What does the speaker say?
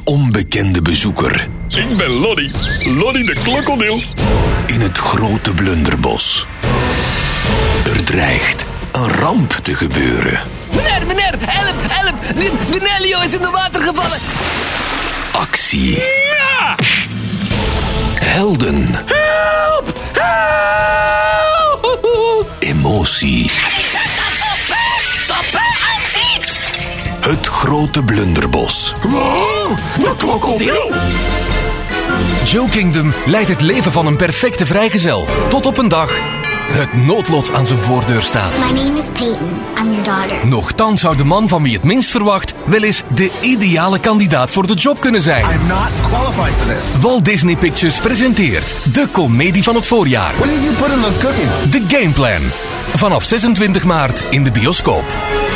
onbekende bezoeker. Ik ben Lonnie. Lonnie de krokodil. In het grote blunderbos. Er dreigt een ramp te gebeuren. Meneer, help! De Nelio is in het water gevallen. Actie. Ja! Helden. Help! Emotie. Stoppen! Niet! Het grote blunderbos. Wow, de krokodil. Joe Kingdom leidt het leven van een perfecte vrijgezel. Tot op een dag het noodlot aan zijn voordeur staat. My name is Peyton. I'm your daughter. Nochtans zou de man van wie het minst verwacht wel eens de ideale kandidaat voor de job kunnen zijn. I'm not qualified for this. Walt Disney Pictures presenteert de komedie van het voorjaar. What did you put in the cookie? The Game Plan. Vanaf 26 maart in de bioscoop.